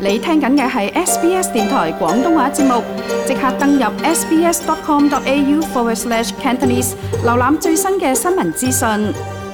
你聽緊嘅係 SBS 電台廣東話節目，即刻登入 sbs.com.au/Cantonese 瀏覽最新嘅新聞資訊。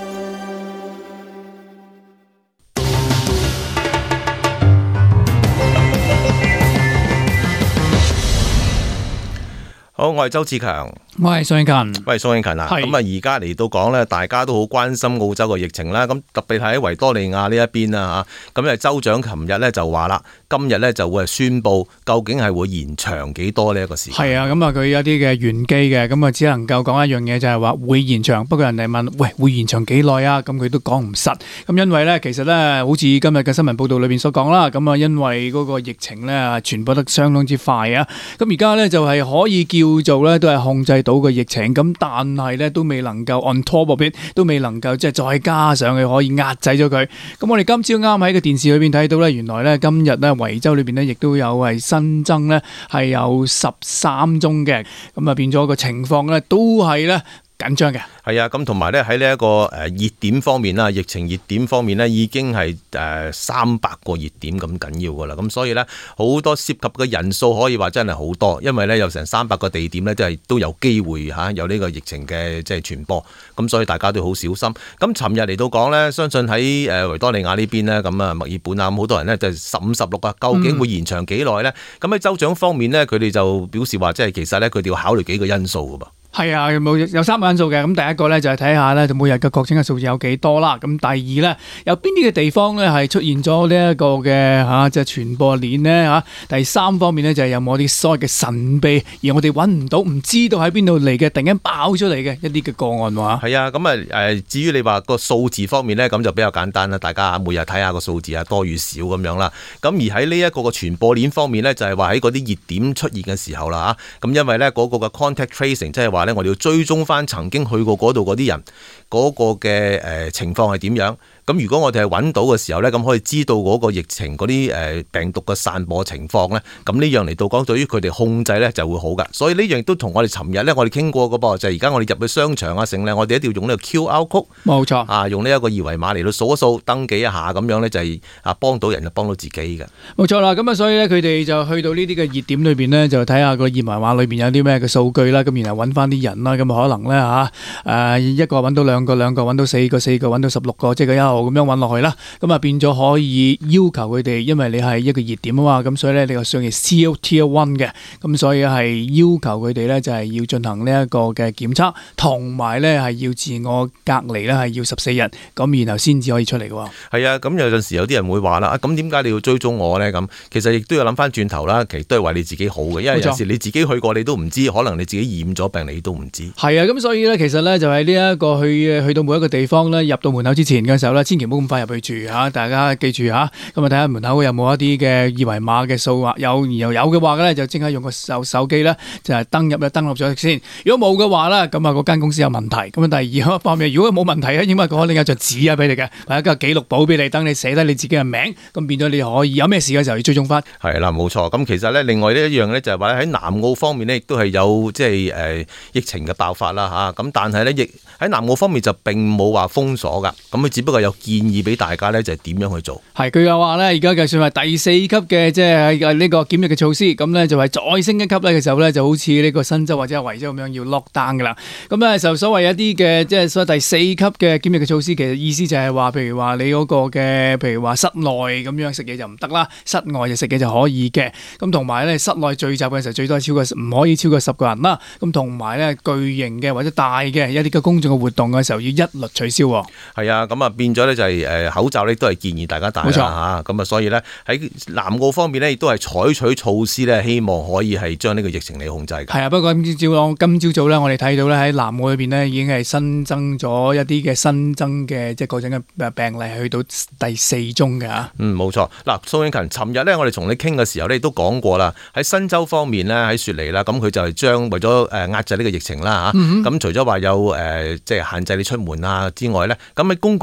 好，我係周志強， 我係宋慶勤。 喂，宋慶勤啊，咁啊，而家嚟到講咧，大家都好關心澳洲嘅疫情啦。咁特別係喺維多利亞呢一邊啦嚇。咁啊，州長琴日咧就話啦，今日咧就會係宣布究竟係會延長幾多呢一個時間。 係啊，咁啊，佢有啲嘅玄機嘅，咁啊，只能夠講一樣嘢，就係話會延長。不過人哋問，喂，會延長幾耐啊？咁佢都講唔實。咁因為咧，其實咧，好似今日嘅新聞報導裏邊所講啦，咁啊，因為嗰個疫情咧傳播得相當之快啊。咁而家咧就係可以叫做咧都係控制到個疫情，咁但係咧都未能夠 on top of it，都未能夠即係再加上去可以壓制咗佢。咁我哋今朝啱喺個電視裏邊睇到咧，原來咧今日咧維州裏邊咧亦都有係新增咧係有13宗嘅，咁啊變咗個情況咧都係咧緊張嘅。 係啊，咁同埋咧喺呢一個熱點方面啦，疫情熱點方面咧已經係300個熱點咁緊要噶啦，咁所以咧好多涉及嘅人數可以話真係好多，因為咧有成300個地點咧都有機會有呢個疫情嘅即係傳播，咁所以大家都好小心。咁尋日嚟到講咧，相信喺維多利亞呢邊咧，咁啊墨爾本啊，咁好多人咧就15、16啊，究竟會延長幾耐咧？咁喺州長方面咧，佢哋就表示話，即係其實咧佢哋要考慮幾個因素噶噃。 係啊，有3個因素嘅。咁第一個咧就係睇下咧，就每日嘅確診嘅數字有幾多啦。咁第二咧，有邊啲嘅地方咧係出現咗呢一個嘅即係傳播鏈咧嚇。第三方面咧就係有冇啲所謂嘅神秘而我哋揾唔到、唔知道喺邊度嚟嘅，突然間爆出嚟嘅一啲嘅個案喎。 係啊，咁至於你話個數字方面咧，咁就比較簡單啦。大家每日睇下個數字啊，多與少咁樣啦。咁而喺呢一個嘅傳播鏈方面咧，就係話喺嗰啲熱點出現嘅時候啦嚇。咁因為咧嗰個嘅 contact tracing，即係話我哋要追蹤翻曾經去過嗰度嗰啲人嗰個嘅情況係點樣。咁如果我哋係揾到嘅時候呢，咁可以知道嗰個疫情嗰啲病毒嘅散播情況呢。咁呢樣嚟到講，對於佢哋控制呢就會好噶。所以呢樣都同我哋尋日呢，我哋傾過嘅噃，就係而家我哋入去商場啊成呢，我哋一定要用呢個 QR code， 冇錯啊，用呢一個二維碼嚟到掃一掃，登記一下咁樣呢，就係幫到人就幫到自己嘅。冇錯啦，咁啊，所以呢，佢哋就去到呢啲嘅熱點裏邊呢，就睇下個二維碼裏邊有啲咩嘅數據啦，咁然後揾翻啲人啦，咁可能呢，一個揾到兩個，兩個揾到4個，4個揾到16個，即係佢一路咁樣揾落去啦。咁啊變咗可以要求佢哋，因為你係一個熱點啊嘛，咁所以咧你個上係 Tier 1嘅，咁所以係要求佢哋咧就係要進行呢一個嘅檢測，同埋咧係要自我隔離咧係要14日，咁然後先至可以出嚟嘅。 係啊，咁有陣時有啲人會話啦，咁點解你要追蹤我咧？咁其實亦都要諗翻轉頭啦，其實都係為你自己好嘅，因為有時你自己去過你都唔知，可能你自己染咗病你都唔知。係啊，咁所以咧其實咧就係呢一個去到每一個地方咧，入到門口之前嘅時候咧，千祈唔好咁快入去住嚇，大家記住嚇。咁啊睇下門口有冇一啲嘅二維碼嘅數啊，有嘅話咧，就即刻用個手機咧就係登錄咗先。如果冇嘅話咧，咁啊嗰間公司有問題。咁啊第二個方面，如果冇問題咧，應該講另一張紙啊俾你嘅，或者一個記錄簿俾你，等你寫低你自己嘅名，咁變咗你可以有咩事嘅時候要追蹤翻。 係啦，冇錯。咁其實咧，另外呢一樣咧就係話喺南澳方面咧，亦都係有即係疫情嘅爆發啦嚇。咁但係咧，亦喺南澳方面就並冇話封鎖㗎。咁佢只不過有建議俾大家咧，就係點樣去做。係佢又話咧，而家計算係第4級嘅，即係呢個檢疫嘅措施。咁咧就係再升一級咧嘅時候咧，就好似呢個新州或者係維州咁樣要 lock down 㗎啦。咁咧就所謂一啲嘅即係所謂第4級嘅檢疫嘅措施，其實意思就係話，譬如話你嗰個嘅，譬如話室內咁樣食嘢就唔得啦，室外就食嘢就可以嘅。咁同埋咧，室內聚集嘅時候最多係唔可以超過10個人啦。咁同埋咧，巨型嘅或者大嘅一啲嘅公眾嘅活動嘅時候要一律取消。 係啊，咁啊變咗咧就係口罩咧都係建議大家戴啦嚇。咁啊所以咧喺南澳方面咧亦都係採取措施咧，希望可以係將呢個疫情嚟控制嘅。係啊，不過今朝早咧，我哋睇到咧喺南澳裏邊咧已經係新增咗一啲嘅新增嘅即係確診嘅病例，去到第4宗嘅嚇。冇錯。嗱，蘇永勤，尋日咧我哋同你傾嘅時候咧都講過啦，喺新州方面咧喺雪梨啦，咁佢就係將為咗壓制呢個疫情啦嚇。咁除咗話有即係限制你出門啊之外咧，咁喺公共交通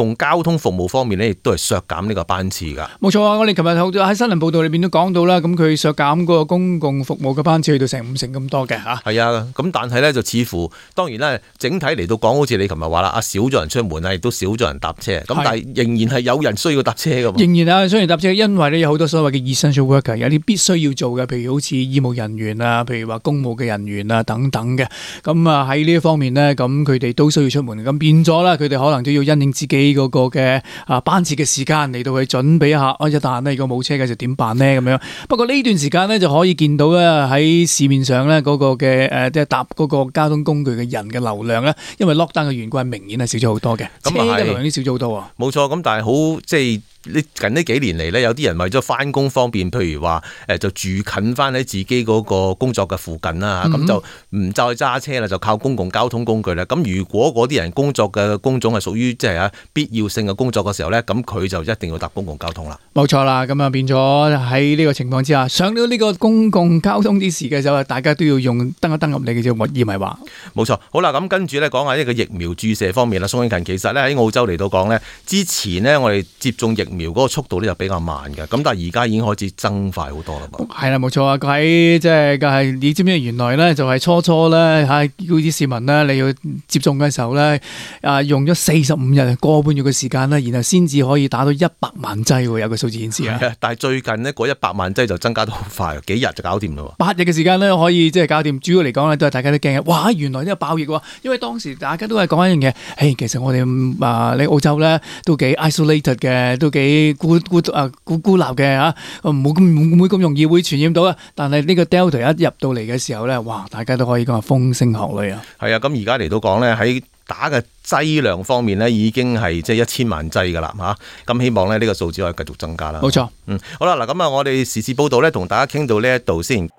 通服務方面咧，亦都係削減呢個班次㗎。 冇錯啊！我哋琴日喺新聞報道裏邊都講到啦，咁佢削減嗰個公共服務嘅班次去到成50%咁多嘅嚇。 係啊，咁但係咧就似乎當然咧，整體嚟到講，好似你琴日話啦，少咗人出門啊，亦都少咗人搭車。咁但係仍然係有人需要搭車㗎嘛。 仍然啊，需要搭車，因為咧有好多所謂嘅 essential worker， 有啲必須要做嘅，譬如好似醫務人員啊，譬如話公務嘅人員啊等等嘅。咁啊喺呢一方面咧，咁佢哋都需要出門，咁變咗啦，佢哋可能都要因應自己嗰個嘅班次嘅時間嚟到去準備一下。一旦咧如果冇車嘅就點辦呢？咁樣。不過呢段時間咧就可以見到咧喺市面上咧嗰個嘅即係搭嗰個交通工具嘅人嘅流量咧，因為 lockdown 嘅緣故係明顯係少咗好多嘅，車嘅流量都少咗好多喎。 冇錯，咁但係好即係。近呢幾年嚟咧，有啲人為咗翻工方便，譬如話就住近翻喺自己嗰個工作嘅附近啦，咁就唔再揸車啦，就靠公共交通工具啦。咁如果嗰啲人工作嘅工種係屬於即係必要性嘅工作嘅時候咧，咁佢就一定要搭公共交通啦。冇錯啦，咁啊變咗喺呢個情況之下，上到呢個公共交通之時嘅時候，大家都要用登一登入嚟嘅啫，而唔係話。冇錯，好啦，咁跟住咧講下呢個疫苗注射方面啦。宋慶勤其實咧喺澳洲嚟到講咧，之前呢，我哋接種疫苗嗰個速度咧就比較慢嘅，咁但係而家已經開始增快好多啦嘛。係啦， 冇錯啊！喺即係你知唔知原來咧就係初咧叫啲市民咧你要接種嘅時候咧用咗45日個半月嘅時間啦，然後先至可以打到100萬劑喎，有個數字顯示啊。 但係最近呢，嗰100萬劑就增加得好快，幾日就搞掂啦。 8日嘅時間咧可以即係搞掂。主要嚟講咧都係大家都驚嘅，哇！原來呢個爆疫喎，因為當時大家都係講一樣嘢，其實我哋喺澳洲咧都幾 isolated 嘅，都幾孤立嘅嚇，唔會咁容易會傳染到啊！但係呢個 Delta 一入到嚟嘅時候咧，哇！大家都可以講話風聲鶴唳啊！ 係啊，咁而家嚟到講咧，喺打嘅劑量方面咧，已經係即係1000萬劑噶啦嚇。咁希望咧呢個數字可以繼續增加啦。 冇錯， 好啦，嗱咁啊，我哋時事報導咧，同大家傾到呢一度先。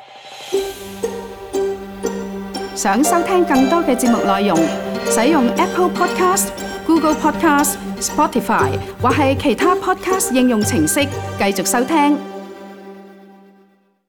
想收聽更多嘅節目內容，使用 Apple Podcast、Google Podcast、Spotify 或係其他 Podcast 應用程式繼續收聽。